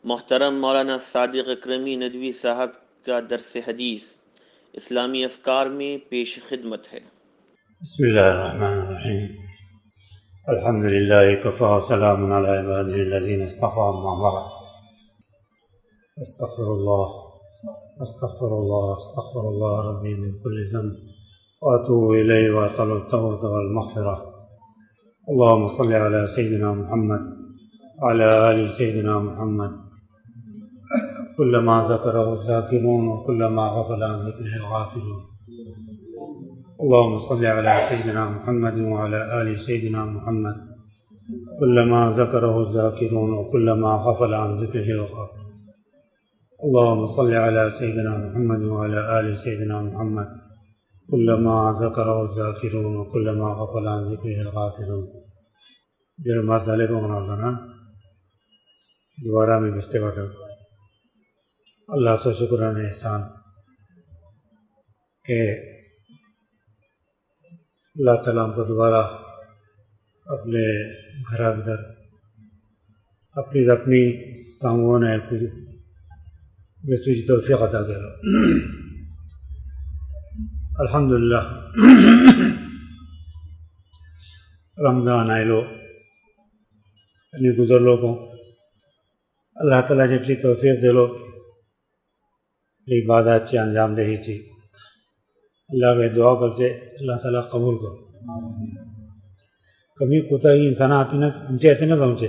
محترم مولانا صادق اکرمی ندوی صاحب کا درس حدیث اسلامی افکار میں پیش خدمت ہے۔ بسم اللہ الرحمن الرحیم، الحمد للہ کفی وسلام علی عبادہ الذین اصطفی، اما بعد، استغفر اللہ ربی من کل ذنب واتوب الیہ واسأل التوبۃ والمغفرۃ۔ اللہم صل علی سیدنا محمد وعلی آل سیدنا محمد کلما ذکرہ الذاکرون وکلما غفل عن ذکرہ الغافلون۔ اللهم صل على سيدنا محمد وعلى آل سيدنا محمد كلما ذكره الذاكرون وكلما غفل عن ذكره الغافلون۔ اللهم صل على سيدنا محمد وعلى آل سيدنا محمد كلما ذكره الذاكرون وكلما غفل عن ذكره الغافلون۔ جناب مسئلے کو مناظرہ دوبارہ میں بستے وقت اللہ کا شکرانہ احسان کہ اللہ تعالیٰ ہم کو دوبارہ اپنے گھر ادھر اپنی سامون ہے کچھ بسوچ توفیق عطا کرو۔ الحمدللہ رمضان آئے لو یعنی گزر لوگوں اللہ تعالیٰ جتنی توفیق دے لو عبادت چی انجام دے ہی چی اللہ کے دعا کرتے اللہ تعالیٰ قبول کرو۔ کمی کوتاہی انسان آتی نہ پہنچے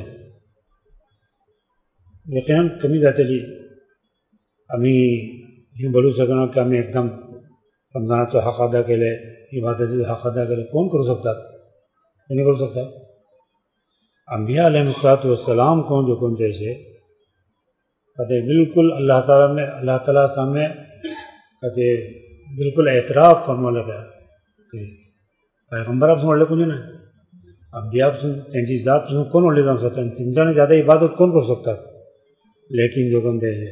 یقیناً کمی جاتے لی ہمیں یہ بولو سکنا کہ ہمیں ایک دم رمضان تو حق ادا کے لے عبادت حق ادا کرے کون کر سکتا نہیں کر سکتا۔ انبیاء علیہ السلام کون جو کون جیسے کہتے بالکل اللہ تعالیٰ سامنے کہتے بالکل اعتراف فرما لگا کہ پیغمبر آپ سمجھ لے کچھ نا انبیاء تینجی ذات کون ہو لیتا سکتا تین نے زیادہ عبادت کون کر سکتا، لیکن جو بندے ہیں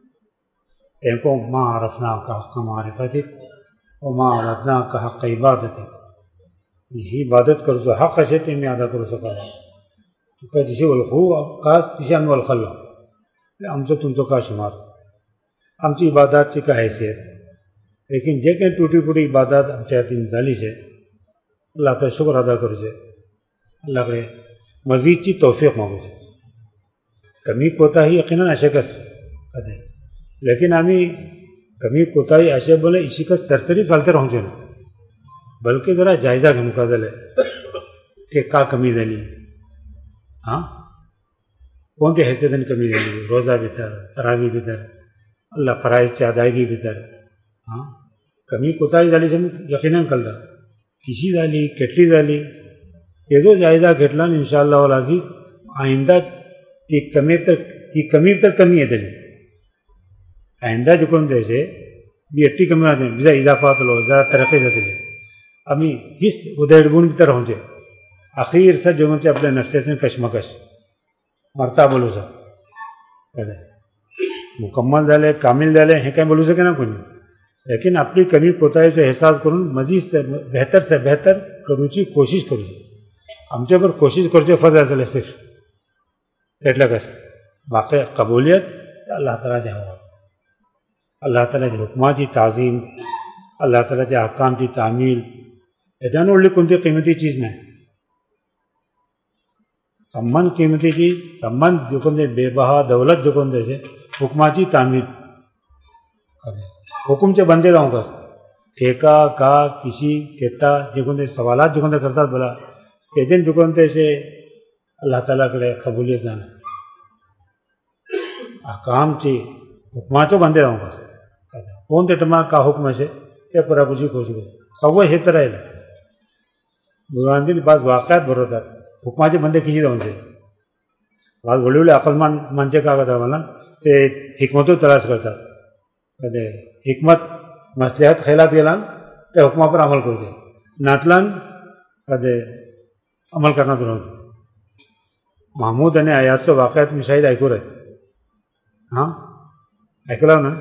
ان کو ماں عرفنا کا حق معرفت اور ماں عرفنا کا حق عبادت یہ عبادت کرو تو حق ہے تین میں ادا کر سکا کہ جسے الخو خاص جسے ہم الخلا ہم تو تم تو کا شمار ہم تو عبادات سے کا حیثیت، لیکن جے کہ ٹوٹی پوٹی عبادت ہم چاہتے ہیں ڈالی سے اللہ کا شکر ادا کرو سے اللہ کے مزید چی توفیق مانگو سے کمی کوتاہی یقیناً اشکس کہتے لیکن ہمیں کمی کوتاہی اشے بولے اسی کا سرسری چلتے رہوں سے نا بلکہ ذرا جائزہ کے مقابل ہے کہ کا کمی دلی ہاں کون سی حیثیت نے کمی دلی روزہ بھیتر تراویح بھیتر اللہ فرائض سے ادائیگی بھیتر ہاں کمی کوتاہی دالی سے یقیناً کلدا کسی دالی کٹلی دالی یہ دو جائزہ گھٹلان انشاءاللہ والعزیز آئندہ کی کمی تر کمی ہے دلی آئندہ جو کون دے سے بھی اٹھی کمی آتے ہیں بزا اضافات لو ذرا ترقی دیتے ہیں امی اس ادھر گون کی طرح ہوں سے اخیر سے جو سے اپنے نفسیت میں کشمکش مرتا بولو سا کہتے مکمل دالے کامل دالے ہیں کہیں بولو سکے نا کچھ لیکن اپنی کمی کوتاہی سے احساس کروں مزید سے بہتر کروچی کوشش کرو ہم سے پر کوشش کرتے فضل چلے صرف ایٹلا کس واقع قبولیت اللہ تعالیٰ جہاں اللہ تعالیٰ کے حکمات کی تعظیم اللہ تعالیٰ کے احکام کی تعمیل ایڈان اڑلی کنتی قیمتی چیز نہیں سمن قیمتی چیز سمن جو کندے بے بہا دولت جو کندے سے حکمات کی تعمیل حکم سے بندے رہوں گا ٹھیکا کا کسی کہتا جو کندے سوالات جو کندے کرتا بلا کہ دن جو کندے سے اللہ تعالیٰ کے قبولیت جانا احکام کی حکمات سے بندے رہوں گا کون تے ٹما کا حکم سے کہ پرا بجی کوشش کرو سو ہے طرح ہے بھگوان دن بعض واقعات بروتا حکمات سے بندے کسی رہوں سے بعض بڑی بڑی عقل منچے کا کہتا والا کہ حکمتوں تلاش کرتا کہتے حکمت مصلحت خیالات گیلان کہ حکمہ پر عمل کرتے ناتلان کہتے عمل کرنا تو محمود نے آیات سے واقعات میں شاید ایکو رہے ہاں ایکلا نا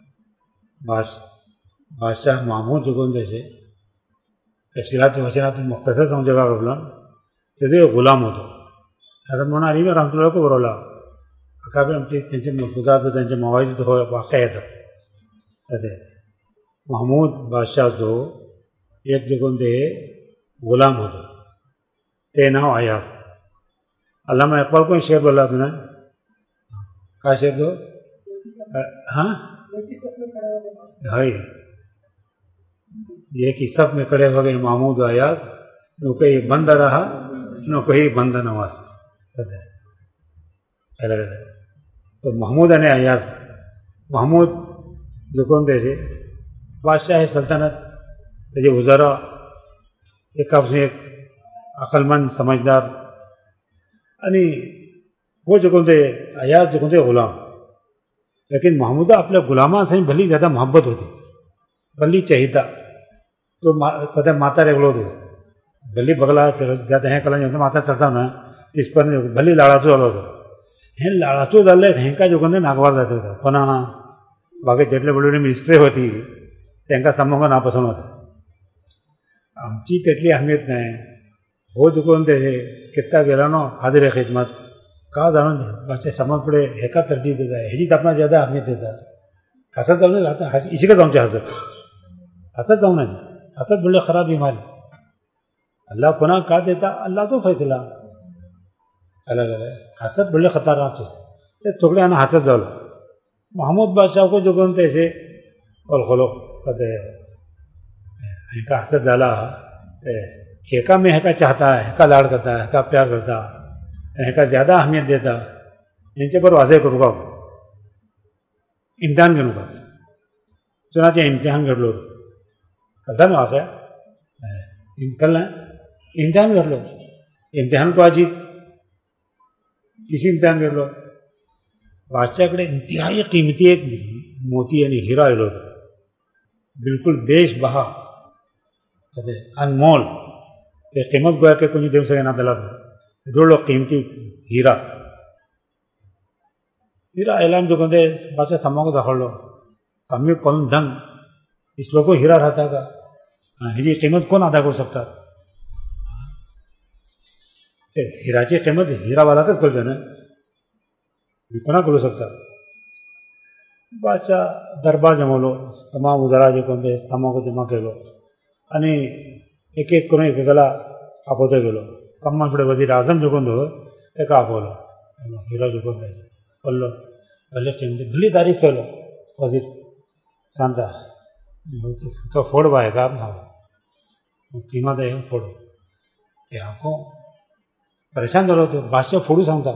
بادشاہ محمود جو کون جیسے تفصیلات وسیلات مختصر سمجھے گا غلام جیسے غلام ہوتا حضرت مولانا علی رحمۃ اللہ کو برولا अकाबी आमचे त्यांचे मफुजात त्यांचे मवाईद हो वाक़े येतात महमूद बादशाह जो एक जगून ते गुलाम होतो ते नाव अयाज अल्लामा इकबाल कोण शेर बोलला तुला काय शेर तो हाँ है ये कि सब में खड़े हो गए महमूद अयाज न कहीं बंद रहा न कहीं बंद नवाज तो महमूद आणि अयाज महमूद जो कोण त्याचे बादशाह आहे सल्तनत त्याचे वुजारा एकापासून एक अकलमंद समझदार आणि वो जो कोणते अयाज जो कोणते गुलाम लेकिन महमूद आपल्या गुलामांसाठी भली ज़्यादा मोहब्बत होती भली चाहिता तो कदा माता रेगलो होतो भली बगला जाता हें कला माता चढता ना तिसपर्यंत भली लाडाचो जालो होतो हे लाडाचो जाल्ले हेंका जो कोणते नागवार जाता होता पण बाकी जेटले बडोनी मिनिस्ट्री होती त्यांना समोर नापसंत होता आमची तितली अहमियत नाही हो चुकून ते कित्ता गेला नो हाजिर खिदमत का जाणून मातशें समज पुढे हेका तरजीह देता हेजीच आपणाक ज़्यादा अहमियत देता हसत जाऊन जाता इशिका जावचें हसत जाऊ नये हसत बोले खराब बीमारी अल्लाह पुन्हा का देता अल्लाह तो फैसला अलग अलग हसत बोले खतरनाक चीज ते थोड़े आना हसत जालो महमूद बादशाह को जो कोण तेसे खोलो कदे हेका हसत जाला हेका में हेका चाहता है हेका लाड करता है हेका प्यार करता हेका ज़्यादा अहमियत देता यांचे पर वाजे करू का इम्तिहान घेऊ का चुनाचे इम्तिहान घडलो कळता ना वाक्य कळलं इम्तिहान घडलो इम्तिहान को अजीब किसी इम्तिहान घडलो बादशाहकडे इंतहाई कीमती एक मोती आणि हिरा आयलो होतो बिलकुल बेश बहा अनमोल ते कीमत गोया के कोणी देव सगळ्यांना दिला एवढो कीमती हिरा हिरा ऐलान जो कोणते बादशाह समोर दाखवलो सामने कौन धन इस लोगों को हीरा रहता का हिची कीमत कोण अदा करू शकतात हिराची कीमत हिरावालाच कळते ना कोणा करू शकतात बादशाह दरबार जमवलो तमाम उजारा जे कोणते तमाको जमा केलो आणि एक एक करून एकेकाला आपवतो गेलो तमाम पुढे वजीर आझम जो कोण एका आपवलो हिरा जो कोण कळलो भले किमती भली तारीफ केलो वजीर सांगता तो फोड बाय का किंमत आहे फोड ते हाको परेशान झालो होतो बादशाह फोडू सांगता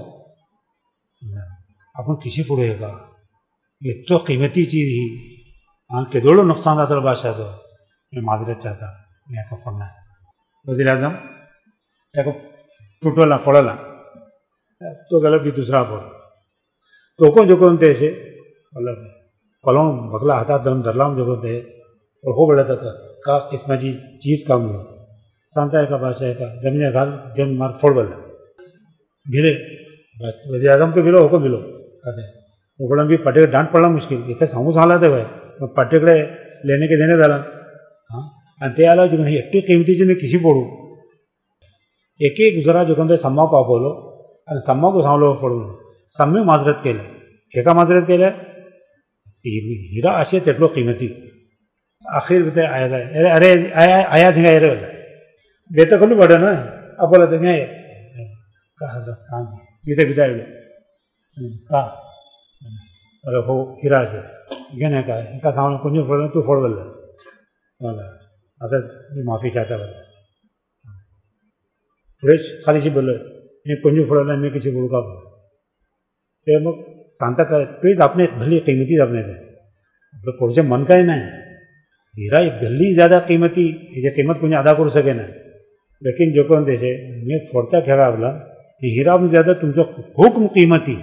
आपण किशी फोडू हे का इतको कीमती चीज ही हाँ केदोड़ो नुकसान था बादशाह तो मैं माजरत चाहता मैं को फोड़ना वज़ीर आज़म को टूटला फोड़ला तो गलो भी दूसरा फोड़ तो को जो कौन थे ऐसे मतलब पलों बगला हाथा दम दरलाम जो थे और हो बड़ा था का किस्म जी चीज़ काम हुआ सांता है का बादशाह का जमीन घाल जम मार फोड़ बल्ला गिरे वज़ीर आज़म को मिलो हो को मिलो कहते उकडून बी पाटेकडे डांट पडला मुश्किल इथे सांगू सांगला ते भाई मग पाटेकडे लेणे के देणे झाला हां आणि ते आला जिकडे एकटी किमतीची मी किशी पडू एक एक गुजरा जो कोणते सम्माक वापरलो आणि सम्माक सांगलो पडून सम्य माजरत केलं हेका माजरत केलं हिरा असे तेटलो किमती आखिर ते आया अरे आया थिंगा अरे बेत करू पडे ना आपला ते नाही काम इथे किती का अरे हो हिरा से घेणे का एका सांगून कोणी फोडलं तू फोड बोलला मला आता मी माफी चाहता बोला फ्रेश खालीशी बोललो मी कोणी फोडला मी कशी बोलू का ते मग सांगता काय तेच आपणे भली किमती आपणे ते आपलं पुढचे मन काय नाही हिरा भली ज़्यादा कीमती याची किंमत कोणी अदा करू सके ना लेकिन जो कोण त्याचे मी फोडता खेळा आपला हिरा ज़्यादा तुमचं हुक्म कीमती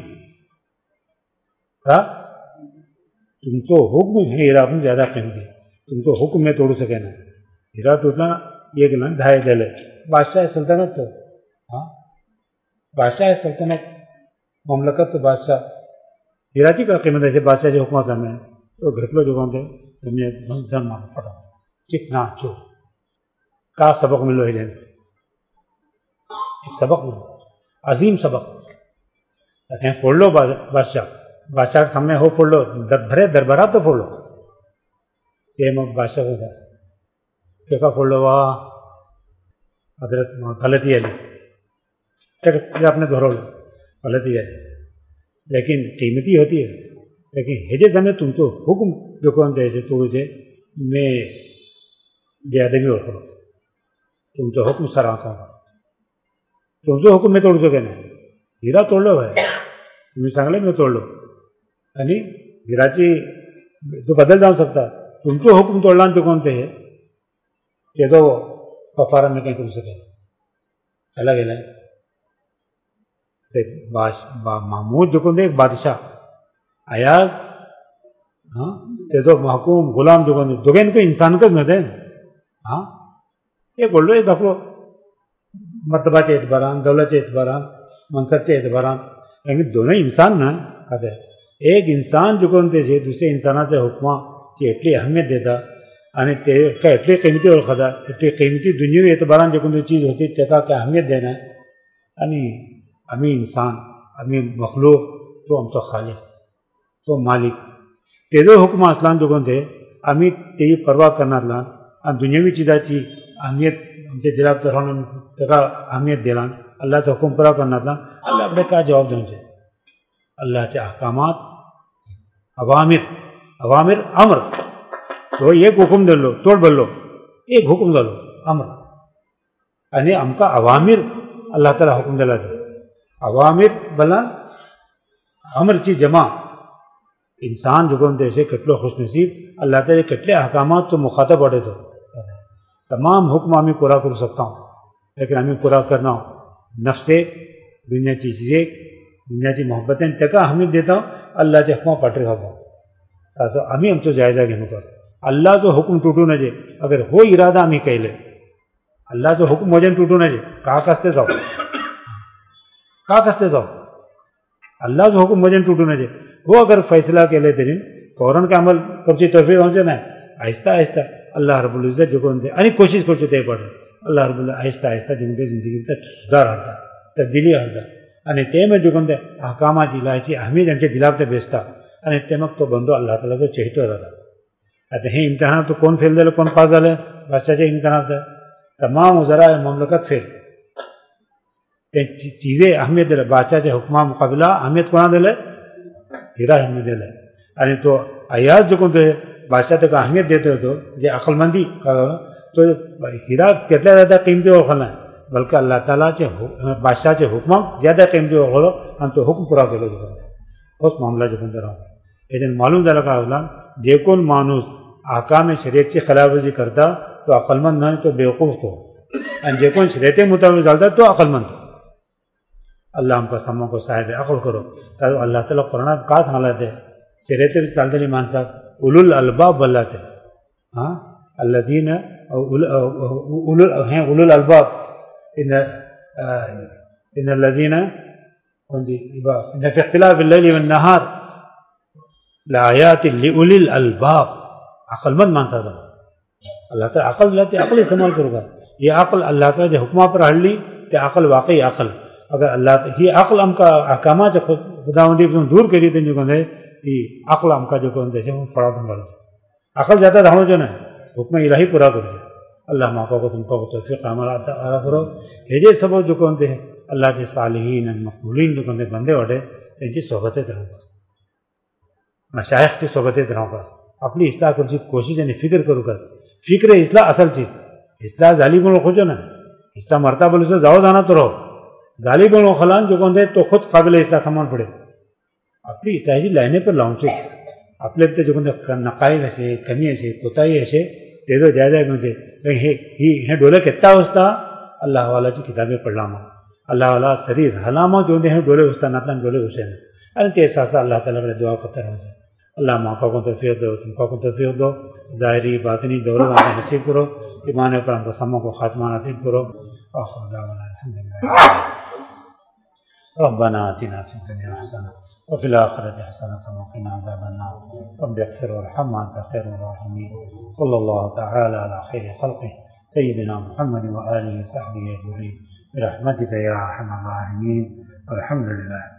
का तुमको हुक्म है हीरा पण ज़्यादा कीमती तुमको हुक्म में तोड़ू सके ना हीरा टूटला एक ना ढाई दिले बादशाह सल्तनत तो हाँ बादशाह सल्तनत ममलकत तो बादशाह हीराची का कीमत आहे बादशाहच्या हुकमाचा में तो घेतलो जो कोणते तुम्ही धन मार पडा चिकना चो का सबक मिलो है एक सबक मिलो अजीम सबक کہتے ہیں پھوڑ لو بادشاہ کے سامنے ہو پھوڑ لو، بھرے دربارات تو پھوڑ لو. یہ بادشاہ کو تھا کہ پھوڑ لو واہ حضرت غلطی علی اپنے دھرو لو غلطی علی، لیکن قیمتی ہوتی ہے. لیکن ہجے زمین تم تو حکم جو کون دے توڑو دے میں بے ادبی اور کرو، تم تو حکم سر آنکھوں کا، تم تو حکم میں توڑ دو. کہنا ہیرا توڑ لو بھائی، تمہیں سنگلے میں توڑ لو، یعنی ہیراچی تو بدل جا سکتا، تم تو حکم توڑ لان تو کون تھے کہ تو کفارہ میں کہیں تم سکے چلا گیا. محمود جو کون تھے ایک بادشاہ ایاز ہاں تے تو محکوم غلام جو کون دو ان کو انسان کا نہ دیں. ہاں یہ بول لو یہ بکرو مرتبہ کے اعتباران، دولت کے اعتباران، منصب کے اعتباران، لیکن دونوں انسان نہ کہتے ہیں. ایک انسان جو کون تھے دوسرے انسانات حکمہ کی ایٹلی اہمیت دیتا یعنی کا ایٹلی قیمتی اور خدا ایٹلی قیمتی دنیاوی اعتباران جو کون چیز ہوتی ہے کا کیا اہمیت دینا ہے. یعنی ہمیں انسان ہمیں مخلوق تو ہم تو خالق تو مالک تیرے حکم اسلام جو کون تھے ہمیں تیری پرواہ کرنا لان دنیاوی چیزیں چی اہمیت ہم سے دلا ترا اہمیت دلان اللہ سے حکم پورا کرنا تھا. اللہ اپنے کیا جواب دیں سے اللہ کے احکامات عوامر امر تو ایک حکم دے لو توڑ بل لو، ایک حکم دے لو امر یعنی ہم کا عوامر اللہ تعالیٰ حکم دلا دے. عوامر بلا امر چی جمع انسان جو کون دے سے کتلو خوش نصیب اللہ تعالیٰ کتلے احکامات تو مخاطب اڑے تو تمام حکم ہمیں پورا کر سکتا ہوں، لیکن ہمیں پورا کرنا ہو نفس دنیا کی چیزیں دنیا کی محبتیں تکا ہمیں دیتا ہوں اللہ کے حکموں پٹ رہا ہوں ہمیں ہم تو جائزہ گھنو کر اللہ تو حکم ٹوٹو نہ جے اگر ہو ارادہ ہمیں کہہ لے اللہ تو حکم موجن ٹوٹو نہ جے کہاں کستے جاؤ اللہ تو حکم موجن ٹوٹو نہ جے وہ اگر فیصلہ کے لیتے دن فوراً کا عمل کرچی توفیق ہو جانا ہے آہستہ آہستہ اللہ رب العزت جو کون دے یعنی کوشش کرچے تے پڑ اللہ رب العزت آہستہ آہستہ جن کے زندگی میں سدھار ہٹتا تبدیلی ہٹتا یعنی تے میں جو کون دے احکامات لائچی اہمیت ان کے دلاپ تے بیچتا یعنی تیمک تو بندو اللہ تعالیٰ کو چہتو رہتا کہتے ہیں امتحان تو کون فیل دے کون پاس دے بادشاہ سے امتحان ہے تمام ذرائع مملکت فیل چیزیں اہمیت دے بادشاہ سے حکمہ مقابلہ اہمیت کون دے ہیرا اہمیت دے یعنی تو ایاز جو کون دے بادشاہ تک اہمیت دیتے ہو تو یہ عقل مندی تو ہیرا کتنا زیادہ قیمتی اور کھلنا ہے بلکہ اللہ تعالیٰ سے بادشاہ سے حکمہ زیادہ قیمتی اور کھولو ہم تو حکم پورا کرو جو اس معاملہ جو کون دے رہا ہوں. لیکن معلوم دے رکھا اللہ جے کون مانوس احکام شریعت کی خلاف ورزی کرتا تو عقل مند نہ تو بیوقوف کو جے کون شریعت مطابق چلتا تو عقل مند. اللہ ہم کو سموں کو صاحب عقل کرو تاکہ اللہ تعالیٰ قرآن کا حالت ہے شریعت چلتے نہیں مانتا اولو الالباب بلاتے ہاں الذین ہیں اولو الالباب ان الذین ان فی اختلاف اللیل والنہار لآیات لأولی الالباب عقل مند مانتا تھا اللہ تعالیٰ عقل لاتے عقل استعمال کرو گا. یہ عقل اللہ تعالیٰ جو حکمہ پر ہڑ لی تو عقل واقعی عقل اگر اللہ یہ عقل ہم کا احکامات خداوندی دور کری تو جو کہتے کہ عقل ہم کا جو کہتے ہیں پڑا دوں گا عقل جاتا رہو جو نا حکم الہی پورا کرو اللہ موقع کو تم کو توفیق عمل عطا کرو. یہ سب جو کہتے ہیں اللہ کے صالحین مقبولین جو کہتے بندے وڈے ان کی صحبتیں رہو گا مشائخ کی صحبتیں رہو گا اپنی اصلاح کر کوشش یعنی فکر کرو کر فکر اصلاح اصل چیز اصلاح ظالم کو خوشو نا اصلاح مرتا بولے تو جاؤ جانا تو رہو ظالم و خلان جو کہتے تو خود قابل اصلاح سامان پڑے اپنی اصلاحی لائنے پر لاؤں سے اپنے جو کہتے نقائل ایسے کمی ایسے کوتاہی ایسے دے دو جائزہ کہتے ڈولے کتنا ہوتا اللہ والا کی کتابیں پڑھ لاما اللہ والا شریر حلامہ جو ہیں ڈولے ہوتا نہ ڈولے حسین ارے تیرے ساتھ اللہ تعالیٰ نے دعا کرتا رہو اللہ موقع کو توفیق دو تم کو توفیق دو ظاہری باطنی دولت آپ نصیب کرو ایمان پر ہم کو سموں کو خاتمہ نصیب کرو ربنا آتنا فی الدنیا حسنہ وفی الآخرۃ حسنۃ وقنا عذاب النار رب اغفر وارحم وانت خیر الراحمین صلی اللہ تعالی علی خیر خلقہ سیدنا محمد وآلہ وصحبہ اجمعین برحمتک یا ارحم الراحمین والحمد للہ.